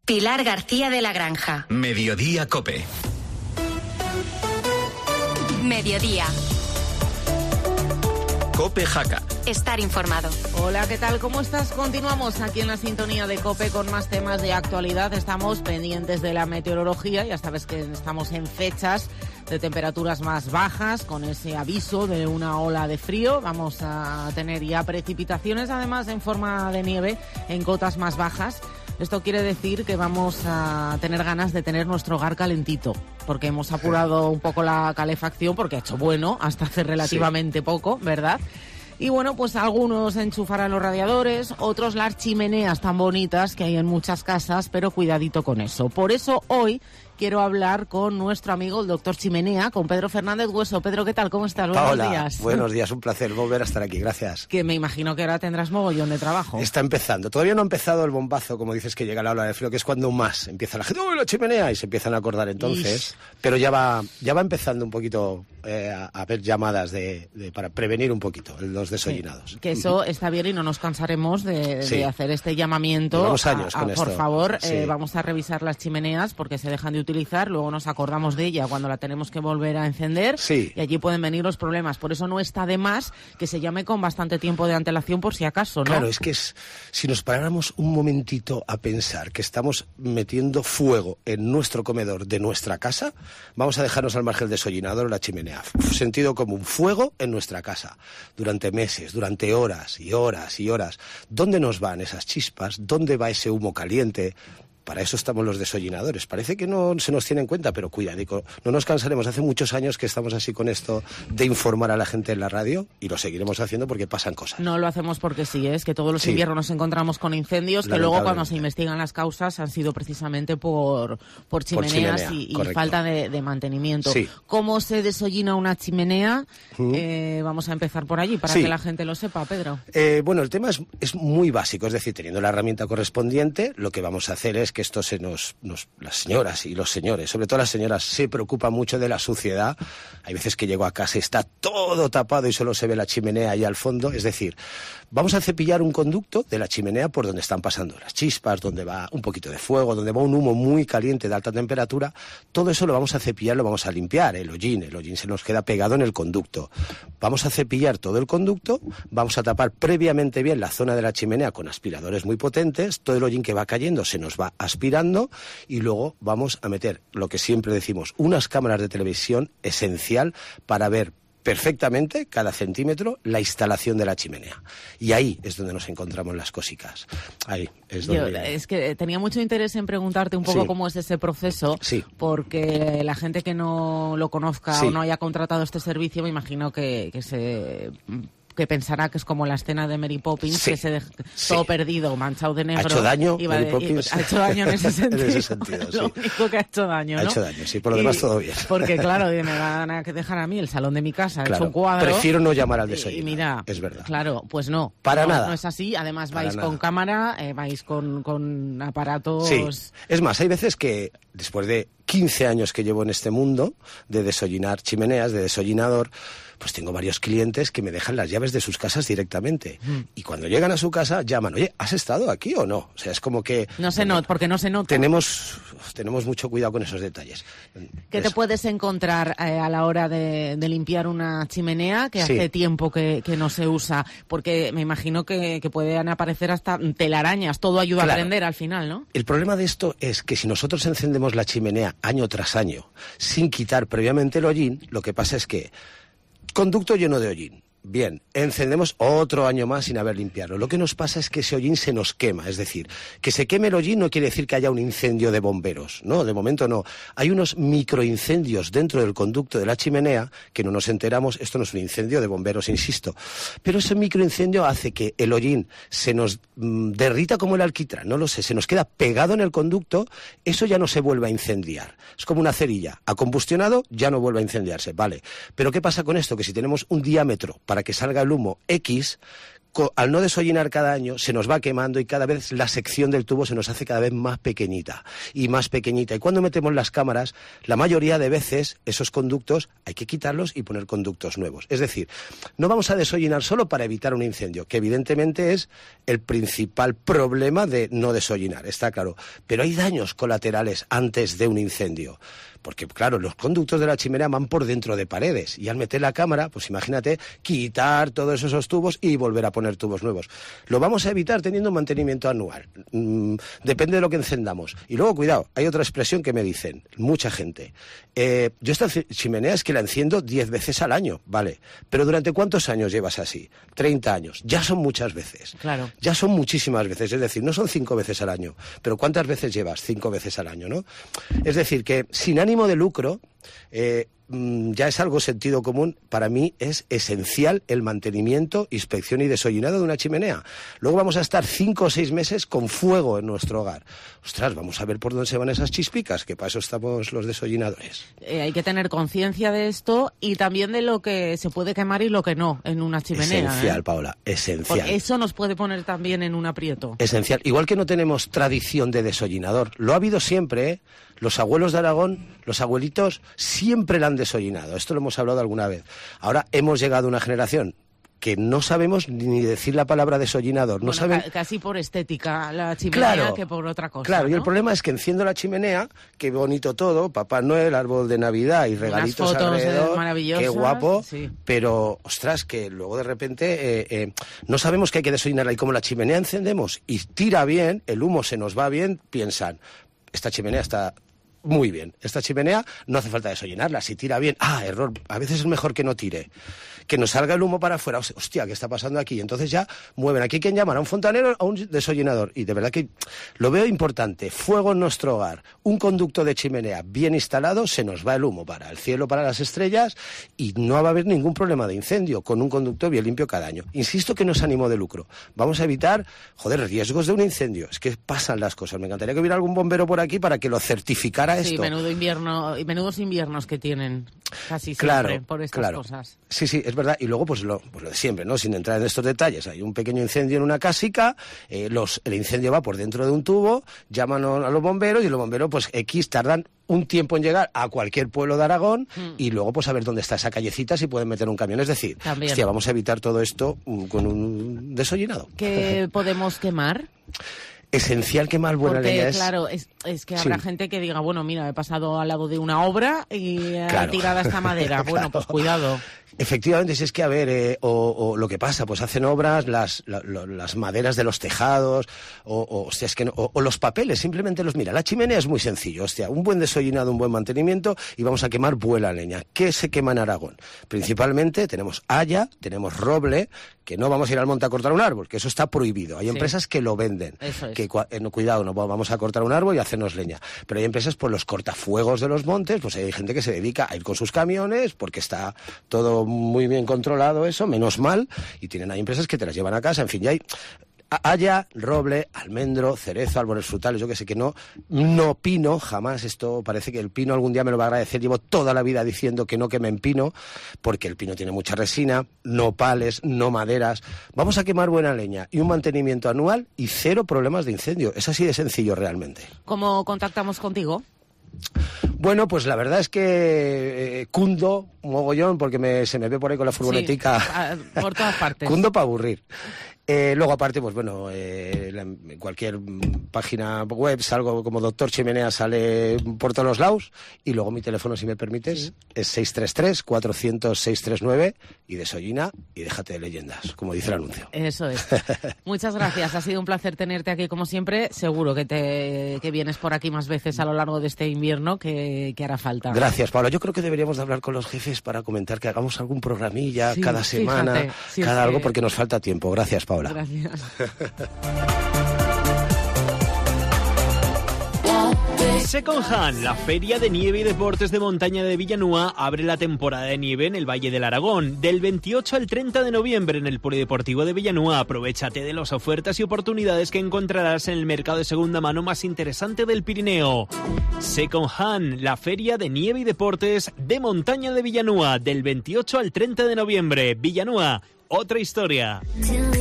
Pilar García de la Granja. Mediodía COPE. Mediodía. COPE Jaca. Estar informado. Hola, ¿qué tal? ¿Cómo estás? Continuamos aquí en la sintonía de COPE con más temas de actualidad. Estamos pendientes de la meteorología. Ya sabes que estamos en fechas de temperaturas más bajas, con ese aviso de una ola de frío. Vamos a tener ya precipitaciones, además en forma de nieve, en cotas más bajas. Esto quiere decir que vamos a tener ganas de tener nuestro hogar calentito, porque hemos apurado un poco la calefacción, porque ha hecho bueno hasta hace relativamente poco, ¿verdad? Y bueno, pues algunos enchufarán los radiadores, otros las chimeneas tan bonitas que hay en muchas casas, pero cuidadito con eso. Por eso hoy quiero hablar con nuestro amigo el doctor Chimenea, con Pedro Fernández Hueso. Pedro, ¿qué tal? ¿Cómo estás? Buenos días. Buenos días, un placer volver a estar aquí, gracias. Que me imagino que ahora tendrás mogollón de trabajo. Está empezando, todavía no ha empezado el bombazo, como dices, que llega la ola de frío, que es cuando más empieza la gente, ¡uy, la chimenea! Y se empiezan a acordar entonces, pero ya va empezando un poquito a haber llamadas para prevenir un poquito los desollinados. Sí, que eso está bien y no nos cansaremos de hacer este llamamiento. Llevamos años con esto. Por favor, vamos a revisar las chimeneas porque se dejan de utilizar, luego nos acordamos de ella cuando la tenemos que volver a encender y allí pueden venir los problemas. Por eso no está de más que se llame con bastante tiempo de antelación por si acaso, ¿no? Claro, es que si nos paráramos un momentito a pensar que estamos metiendo fuego en nuestro comedor de nuestra casa, vamos a dejarnos al margen del desollinador o la chimenea. Sentido como un fuego en nuestra casa durante meses, durante horas y horas y horas. ¿Dónde nos van esas chispas? ¿Dónde va ese humo caliente? Para eso estamos los desollinadores. Parece que no se nos tiene en cuenta, pero cuidadico, no nos cansaremos. Hace muchos años que estamos así con esto de informar a la gente en la radio y lo seguiremos haciendo porque pasan cosas. No lo hacemos porque sí, es que todos los inviernos nos encontramos con incendios que luego cuando se investigan las causas han sido precisamente por chimeneas y falta de mantenimiento. Sí. ¿Cómo se desollina una chimenea? Vamos a empezar por allí para que la gente lo sepa, Pedro. Bueno, el tema es muy básico, es decir, teniendo la herramienta correspondiente, lo que vamos a hacer es que esto las señoras y los señores, sobre todo las señoras, se preocupan mucho de la suciedad. Hay veces que llego a casa y está todo tapado y solo se ve la chimenea ahí al fondo. Es decir, vamos a cepillar un conducto de la chimenea por donde están pasando las chispas, donde va un poquito de fuego, donde va un humo muy caliente de alta temperatura. Todo eso lo vamos a cepillar, lo vamos a limpiar. El hollín se nos queda pegado en el conducto. Vamos a cepillar todo el conducto, vamos a tapar previamente bien la zona de la chimenea con aspiradores muy potentes. Todo el hollín que va cayendo se nos va aspirando y luego vamos a meter lo que siempre decimos, unas cámaras de televisión esencial para ver perfectamente cada centímetro la instalación de la chimenea. Y ahí es donde nos encontramos las cosicas. Ahí es donde... Es que tenía mucho interés en preguntarte un poco cómo es ese proceso, porque la gente que no lo conozca o no haya contratado este servicio, me imagino que pensará que es como la escena de Mary Poppins, que todo perdido, manchado de negro. Ha hecho daño, Mary Poppins. Ha hecho daño en ese sentido. En ese sentido, Lo único que ha hecho daño, ¿no? Ha hecho daño, sí, por lo demás todo bien. Porque claro, me van a dejar a mí el salón de mi casa, hecho un cuadro. Prefiero no llamar al desollinado. Y mira, es verdad. Claro, pues no. Para nada. No es así, además vais con cámara, vais con aparatos... Sí, es más, hay veces que después de 15 años que llevo en este mundo de desollinar chimeneas, de desollinador, pues tengo varios clientes que me dejan las llaves de sus casas directamente. Y cuando llegan a su casa, llaman, oye, ¿has estado aquí o no? O sea, es como que... porque no se nota. Tenemos mucho cuidado con esos detalles. ¿Qué te puedes encontrar a la hora de limpiar una chimenea que hace tiempo que no se usa? Porque me imagino que pueden aparecer hasta telarañas, todo ayuda a prender al final, ¿no? El problema de esto es que si nosotros encendemos la chimenea año tras año sin quitar previamente el hollín, lo que pasa es que conducto lleno de hollín. Bien, encendemos otro año más sin haber limpiado. Lo que nos pasa es que ese hollín se nos quema. Es decir, que se queme el hollín no quiere decir que haya un incendio de bomberos. No, de momento no. Hay unos microincendios dentro del conducto de la chimenea que no nos enteramos. Esto no es un incendio de bomberos, insisto. Pero ese microincendio hace que el hollín se nos derrita como el alquitrán. No lo sé, se nos queda pegado en el conducto. Eso ya no se vuelve a incendiar. Es como una cerilla. Ha combustionado, ya no vuelve a incendiarse. Vale. Pero ¿qué pasa con esto? Que si tenemos un diámetro para que salga el humo X, al no desollinar cada año, se nos va quemando y cada vez la sección del tubo se nos hace cada vez más pequeñita y más pequeñita. Y cuando metemos las cámaras, la mayoría de veces esos conductos hay que quitarlos y poner conductos nuevos. Es decir, no vamos a desollinar solo para evitar un incendio, que evidentemente es el principal problema de no desollinar, está claro. Pero hay daños colaterales antes de un incendio. Porque, claro, los conductos de la chimenea van por dentro de paredes y al meter la cámara, pues imagínate, quitar todos esos tubos y volver a poner tubos nuevos. Lo vamos a evitar teniendo un mantenimiento anual. Depende de lo que encendamos. Y luego, cuidado, hay otra expresión que me dicen, mucha gente. Yo esta chimenea es que la enciendo 10 veces al año, vale. Pero ¿durante cuántos años llevas así? 30 años. Ya son muchas veces. Claro. Ya son muchísimas veces. Es decir, no son 5 veces al año. Pero ¿cuántas veces llevas? 5 veces al año, ¿no? Es decir, que sin ánimo de lucro, ya es algo sentido común, para mí es esencial el mantenimiento, inspección y desollinado de una chimenea. Luego vamos a estar 5 o 6 meses con fuego en nuestro hogar. Ostras, vamos a ver por dónde se van esas chispicas, que para eso estamos los desollinadores. Hay que tener conciencia de esto y también de lo que se puede quemar y lo que no en una chimenea. Esencial, Paola, esencial. Porque eso nos puede poner también en un aprieto. Esencial. Igual que no tenemos tradición de desollinador, lo ha habido siempre, ¿eh? Los abuelos de Aragón, los abuelitos, siempre la han desollinado. Esto lo hemos hablado alguna vez. Ahora hemos llegado a una generación que no sabemos ni decir la palabra desollinador. No casi por estética la chimenea, claro, que por otra cosa. Claro, ¿no? Y el problema es que enciendo la chimenea, qué bonito todo, Papá Noel, árbol de Navidad y regalitos unas fotos alrededor, maravillosas, qué guapo, sí. Pero, ostras, que luego de repente no sabemos que hay que desollinarla y como la chimenea encendemos y tira bien, el humo se nos va bien, piensan, esta chimenea está muy bien. Esta chimenea no hace falta desollinarla. Si tira bien, error. A veces es mejor que no tire. Que nos salga el humo para afuera. Hostia, ¿qué está pasando aquí? Entonces ya mueven. Aquí quien llaman a un fontanero, a un desollinador. Y de verdad que lo veo importante. Fuego en nuestro hogar. Un conducto de chimenea bien instalado, se nos va el humo para el cielo, para las estrellas y no va a haber ningún problema de incendio con un conducto bien limpio cada año. Insisto que no es ánimo de lucro. Vamos a evitar, riesgos de un incendio. Es que pasan las cosas. Me encantaría que hubiera algún bombero por aquí para que lo certificara esto. Sí, menudos inviernos que tienen casi siempre por estas cosas. Sí, es verdad. Y luego, pues lo de siempre, ¿no? Sin entrar en estos detalles. Hay un pequeño incendio en una casica, el incendio va por dentro de un tubo, llaman a los bomberos y los bomberos, pues X tardan un tiempo en llegar a cualquier pueblo de Aragón y luego pues a ver dónde está esa callecita, si pueden meter un camión. Es decir, vamos a evitar todo esto con un desollinado. ¿Qué podemos quemar? Esencial quemar buena leña es... Claro, es que habrá gente que diga, bueno, mira, he pasado al lado de una obra y he tirado esta madera. Bueno, pues cuidado. Efectivamente, si es que, a ver, o lo que pasa, pues hacen obras, las maderas de los tejados, o los papeles, simplemente mira, la chimenea es muy sencillo, un buen desollinado, un buen mantenimiento, y vamos a quemar buena leña. ¿Qué se quema en Aragón? Principalmente tenemos haya, tenemos roble, que no vamos a ir al monte a cortar un árbol, que eso está prohibido. Hay empresas que lo venden. Eso es. Cuidado, no vamos a cortar un árbol y hacernos leña. Pero hay empresas, pues los cortafuegos de los montes, pues hay gente que se dedica a ir con sus camiones, porque está todo muy bien controlado eso, menos mal, y hay empresas que te las llevan a casa, en fin, ya hay haya, roble, almendro, cerezo, árboles frutales, yo que sé que no pino, jamás. Esto parece que el pino algún día me lo va a agradecer. Llevo toda la vida diciendo que no quemen pino, porque el pino tiene mucha resina, no pales, no maderas. Vamos a quemar buena leña y un mantenimiento anual y 0 problemas de incendio. Es así de sencillo realmente. ¿Cómo contactamos contigo? Bueno, pues la verdad es que cundo mogollón, porque se me ve por ahí con la furgonetica. Sí, por todas partes. Cundo para aburrir. Luego, aparte, pues bueno, en cualquier página web salgo como Doctor Chimenea, sale por todos los lados. Y luego mi teléfono, si me permites, es 633-400-639 y desollina y déjate de leyendas, como dice el anuncio. Eso es. Muchas gracias, ha sido un placer tenerte aquí como siempre. Seguro que vienes por aquí más veces a lo largo de este invierno que hará falta. Gracias, Pablo. Yo creo que deberíamos de hablar con los jefes para comentar que hagamos algún programilla cada semana, algo, porque nos falta tiempo. Gracias, Paula. Gracias. Second Hand, la feria de nieve y deportes de montaña de Villanúa, abre la temporada de nieve en el Valle del Aragón. Del 28 al 30 de noviembre en el Polideportivo de Villanúa, aprovéchate de las ofertas y oportunidades que encontrarás en el mercado de segunda mano más interesante del Pirineo. Second Hand, la feria de nieve y deportes de montaña de Villanúa, del 28 al 30 de noviembre. Villanúa, otra historia.